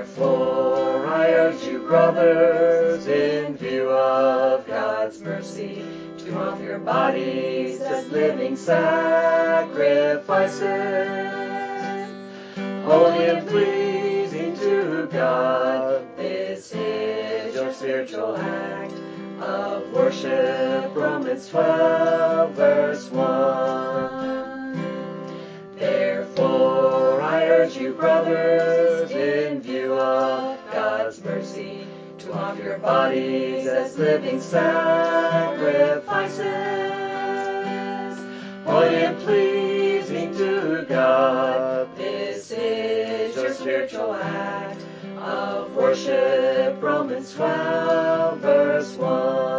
Therefore, I urge you, brothers, in view of God's mercy, to offer your bodies as living sacrifices, holy and pleasing to God. This is your spiritual act of worship. Romans 12, verse 1. Therefore, I urge you, brothers, in view of God's mercy, to offer your bodies as living sacrifices, holy and pleasing to God. This is your spiritual act of worship. Romans 12, verse 1.